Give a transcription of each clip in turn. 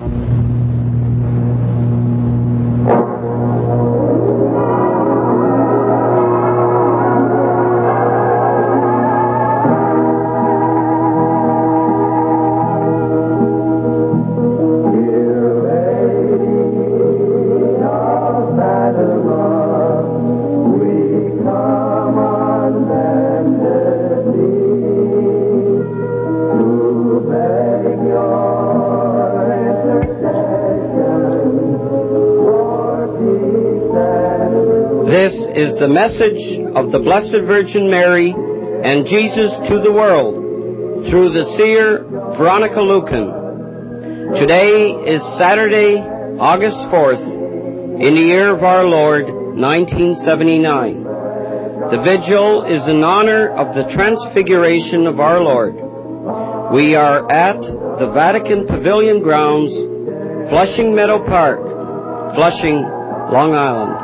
This is the message of the Blessed Virgin Mary and Jesus to the world through the seer Veronica Lucan. Today is Saturday, August 4th, in the year of our Lord, 1979. The vigil is in honor of the Transfiguration of our Lord. We are at the Vatican Pavilion grounds, Flushing Meadow Park, Flushing, Long Island.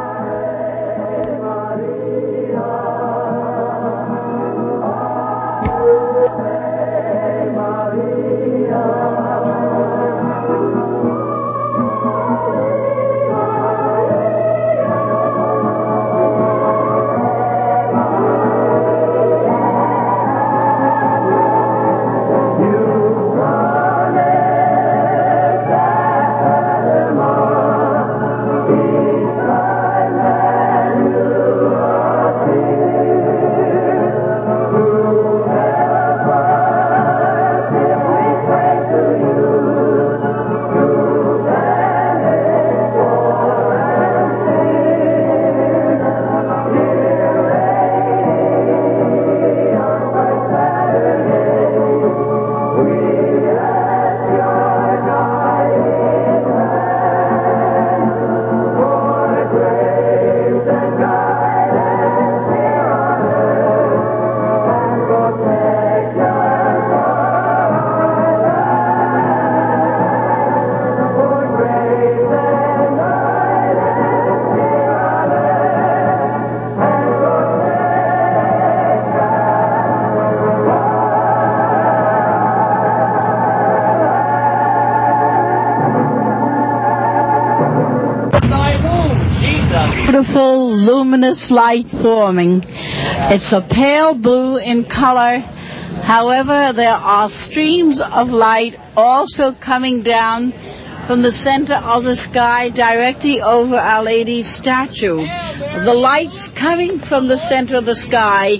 Beautiful luminous light forming. It's a pale blue in color. However, there are streams of light also coming down from the center of the sky directly over Our Lady's statue. The lights coming from the center of the sky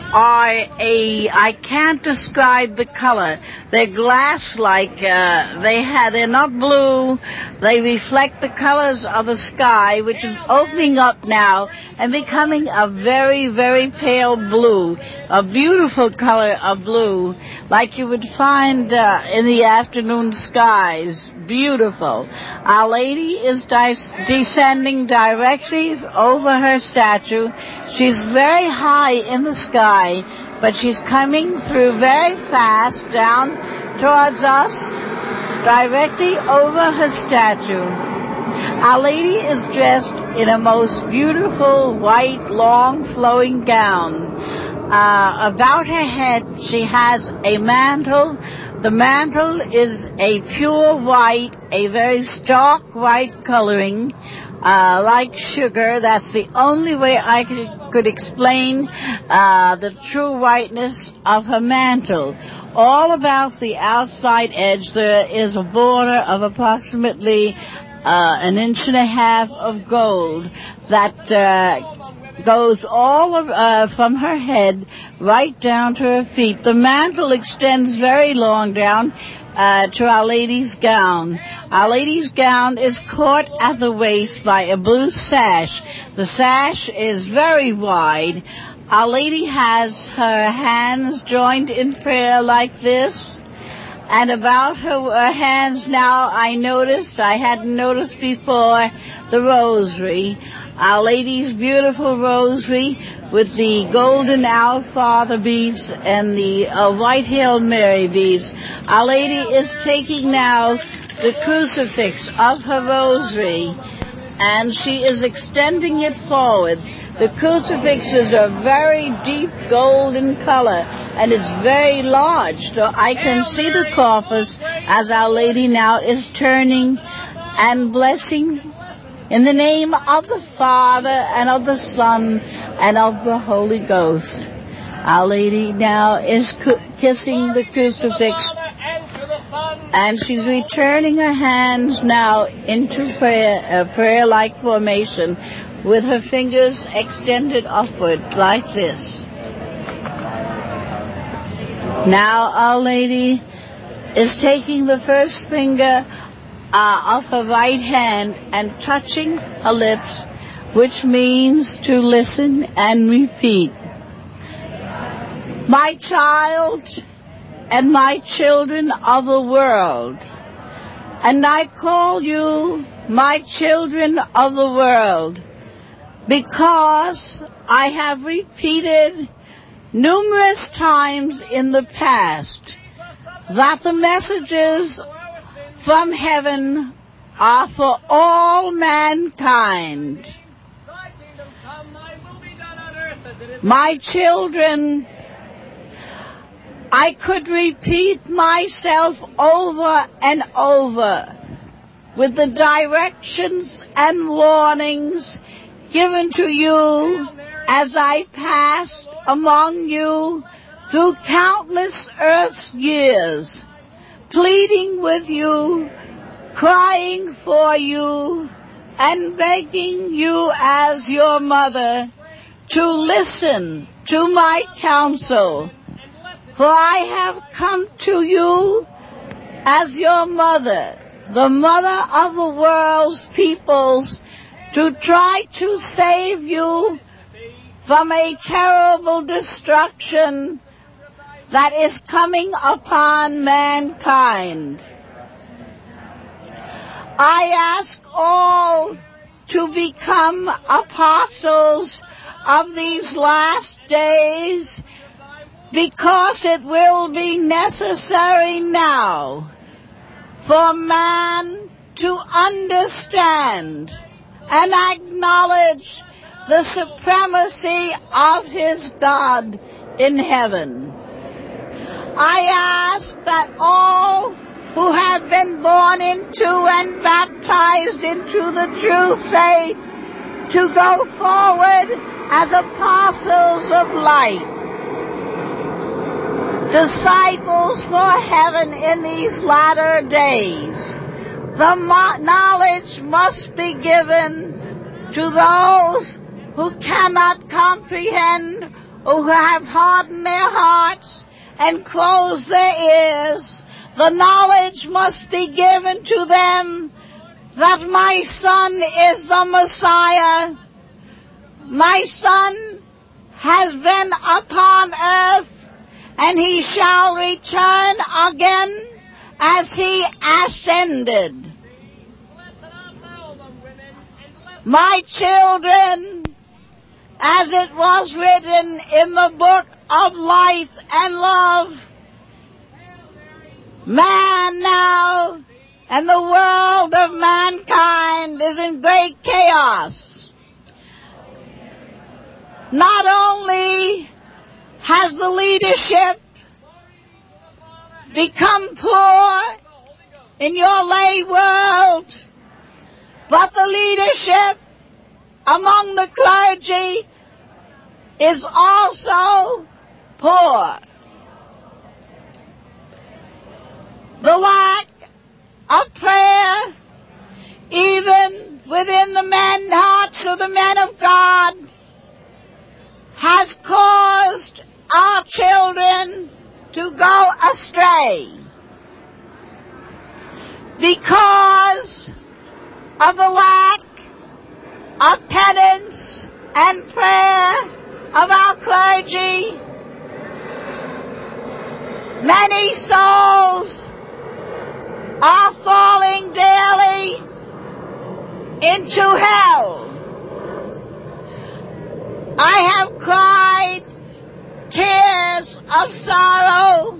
are I can't describe the color. They're glass-like. They're not blue. They reflect the colors of the sky, which is opening up now and becoming a very, very pale blue, a beautiful color of blue, like you would find in the afternoon skies. Beautiful. Our Lady is descending directly over her statue. She's very high in the sky, but she's coming through very fast down towards us, directly over her statue. Our Lady is dressed in a most beautiful white, long, flowing gown. About her head, she has a mantle. The mantle is a pure white, a very stark white coloring, like sugar. That's the only way I could explain the true whiteness of her mantle. All about the outside edge there is a border of approximately 1.5 inches of gold that goes all from her head right down to her feet. The mantle extends very long down to Our Lady's gown. Our Lady's gown is caught at the waist by a blue sash. The sash is very wide. Our Lady has her hands joined in prayer like this. And about her hands now I hadn't noticed before, the rosary. Our Lady's beautiful rosary with the golden Our Father beads and the white Hail Mary beads. Our Lady is taking now the crucifix of her rosary and she is extending it forward. The crucifix is a very deep golden color and it's very large, so I can see the corpus as Our Lady now is turning and blessing in the name of the Father and of the Son and of the Holy Ghost. Our Lady now is kissing the crucifix, and she's returning her hands now into prayer, prayer-like formation, with her fingers extended upward like this. Now Our Lady is taking the first finger of her right hand and touching her lips, which means to listen and repeat. My child and my children of the world, and I call you my children of the world, because I have repeated numerous times in the past that the messages from heaven are for all mankind. My children, I could repeat myself over and over with the directions and warnings given to you as I passed among you through countless earth's years, pleading with you, crying for you, and begging you as your mother to listen to my counsel. For I have come to you as your mother, the mother of the world's peoples, to try to save you from a terrible destruction that is coming upon mankind. I ask all to become apostles of these last days, because it will be necessary now for man to understand and acknowledge the supremacy of his God in heaven. I ask that all who have been born into and baptized into the true faith to go forward as apostles of light, disciples for heaven in these latter days. The knowledge must be given to those who cannot comprehend, who have hardened their hearts and closed their ears. The knowledge must be given to them that my Son is the Messiah. My Son has been upon earth, and he shall return again as he ascended. My children, as it was written in the book of life and love, man now and the world of mankind is in great chaos. Not only has the leadership become poor in your lay world, but the leadership among the clergy is also poor. The lack of prayer, even within the hearts of the men of God, has caused our children to go astray because of the lack of penance and prayer of our clergy. Many souls are falling daily into hell. I have cried tears of sorrow,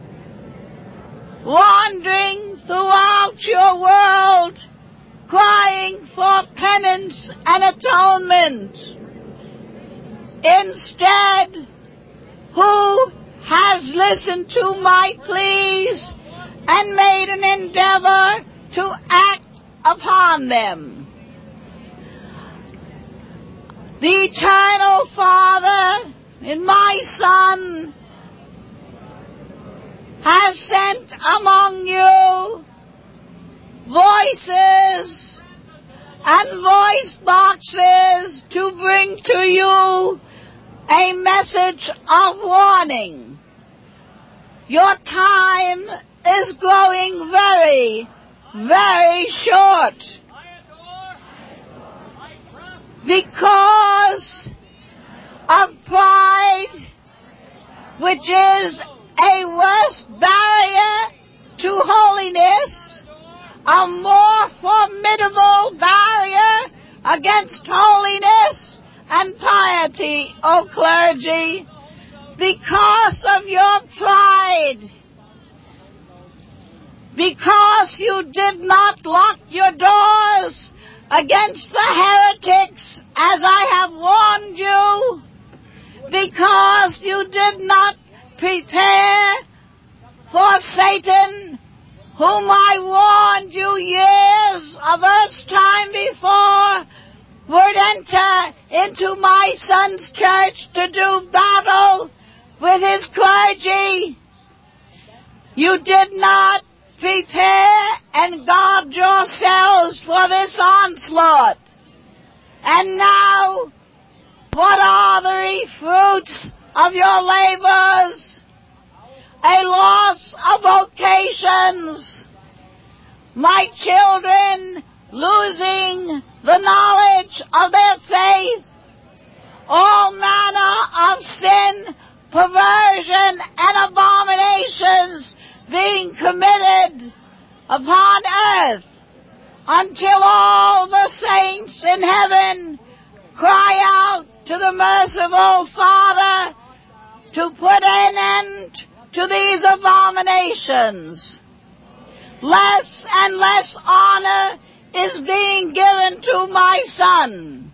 wandering throughout your world, crying for penance and atonement. Instead, who has listened to my pleas and made an endeavor to act upon them. The Eternal Father in my Son has sent among you voices and voice boxes to bring to you a message of warning. Your time is growing very, very short because of pride, which is a worse barrier to holiness, a more formidable barrier against holiness and piety, O clergy, because of your pride, because you did not lock your doors against the heretics, as I have warned you, because you did not prepare for Satan, whom I warned you years of Earth's time before, would enter into my Son's church to do battle with his clergy. You did not prepare and guard yourselves for this onslaught. And now, what are the fruits of your labors? A loss of vocations. My children losing the knowledge of their faith. All manner of sin, perversion, and abominations being committed upon earth, until all the saints in heaven cry out to the merciful Father to put an end to these abominations. Less and less honor is being given to my Son.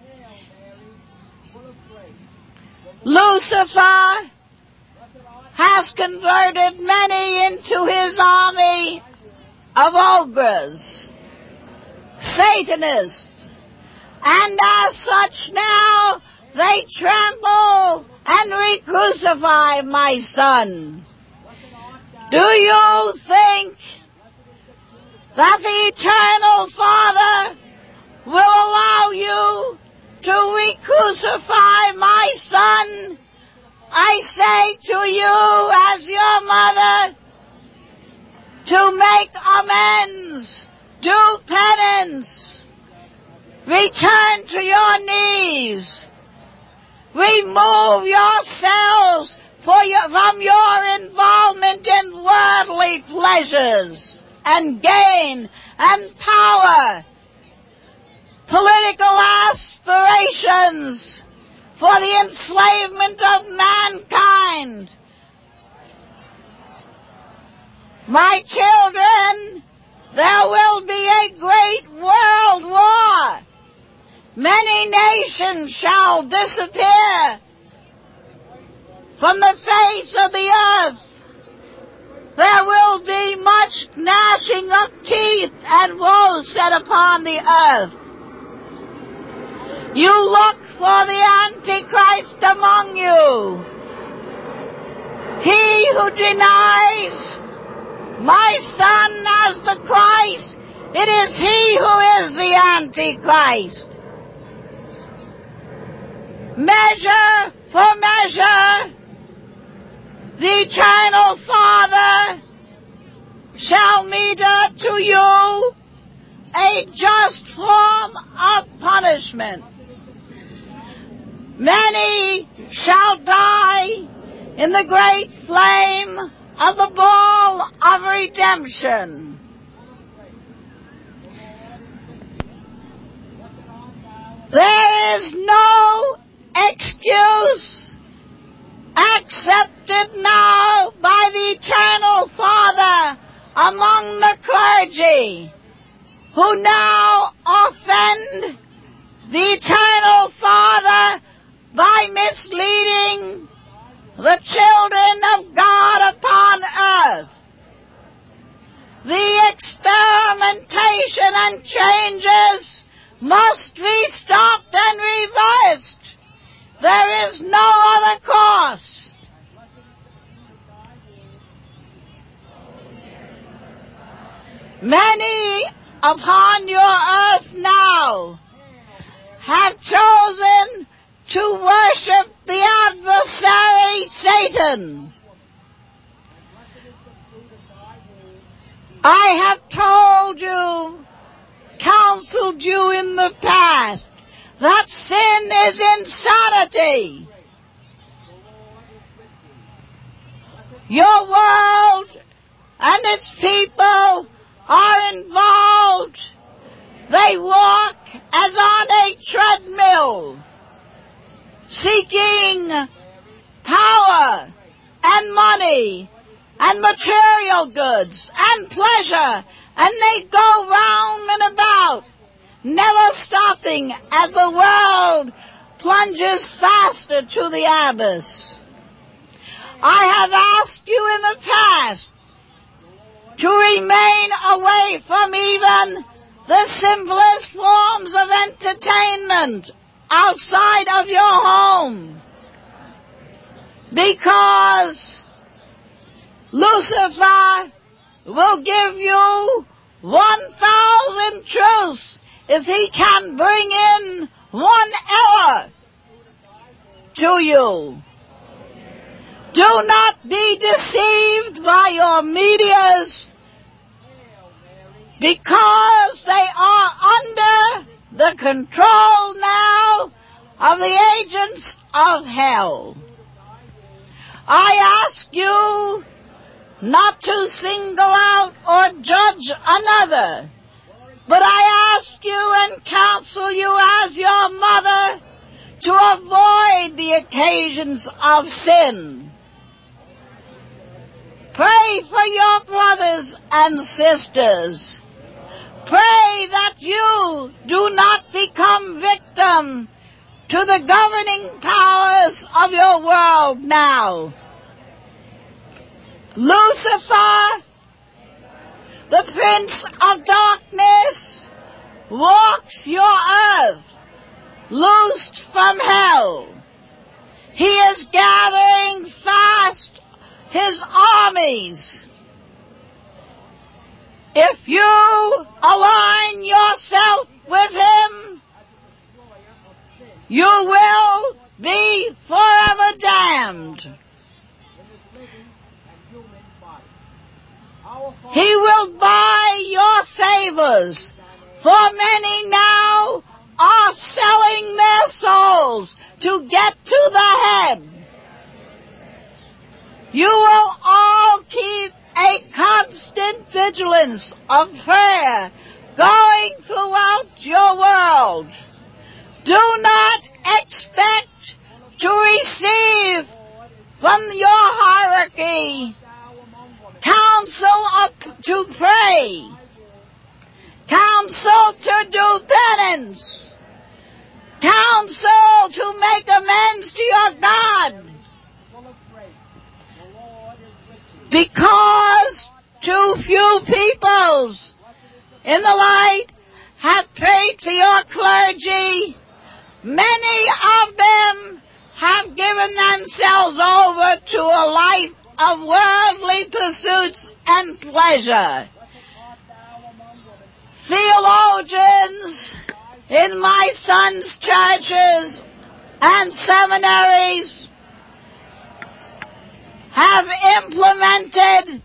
Lucifer has converted many into his army of ogres, Satanists, and as such now they trample and re-crucify my Son. Do you think that the Eternal Father will allow you to re-crucify my Son? I say to you as your mother, to make amends, do penance, return to your knees, remove yourselves from your involvement in worldly pleasures and gain and power, political aspirations for the enslavement of mankind. My children, there will be a great world war. Many nations shall disappear from the face of the earth. There will be much gnashing of teeth and woe set upon the earth. You look for the Antichrist among you. He who denies my Son as the Christ, it is he who is the Antichrist. Measure for measure, the Eternal Father shall mete to you a just form of punishment. Many shall die in the great flame of the ball of redemption. There is no excuse accepted now by the Eternal Father among the clergy who now offend the Eternal Father by misleading the the children of God upon earth. The experimentation and changes must be stopped and reversed. There is no other course. Many upon your earth now have chosen to worship the adversary Satan. I have told you, counseled you in the past, that sin is insanity. Your world and its people are involved. They walk as on a treadmill, seeking power and money and material goods and pleasure, and they go round and about, never stopping as the world plunges faster to the abyss. I have asked you in the past to remain away from even the simplest forms of entertainment outside of your home, because Lucifer will give you 1,000 truths if he can bring in one error to you. Do not be deceived by your medias, because they are under the control now of the agents of hell. I ask you not to single out or judge another, but I ask you and counsel you as your mother to avoid the occasions of sin. Pray for your brothers and sisters. Pray that you do not become victim to the governing powers of your world now. Lucifer, the prince of darkness, walks your earth, loosed from hell. He is gathering fast his armies. If you align yourself with him, you will be forever damned. He will buy your favors, for many now are selling their souls to get to the head. You will all keep a constant vigilance of prayer going throughout your world. Do not expect to receive from your hierarchy counsel to pray, counsel to do penance, counsel to make amends to your God, because too few peoples in the light have prayed to your clergy. Many of them have given themselves over to a life of worldly pursuits and pleasure. Theologians in my son's churches and seminaries have implemented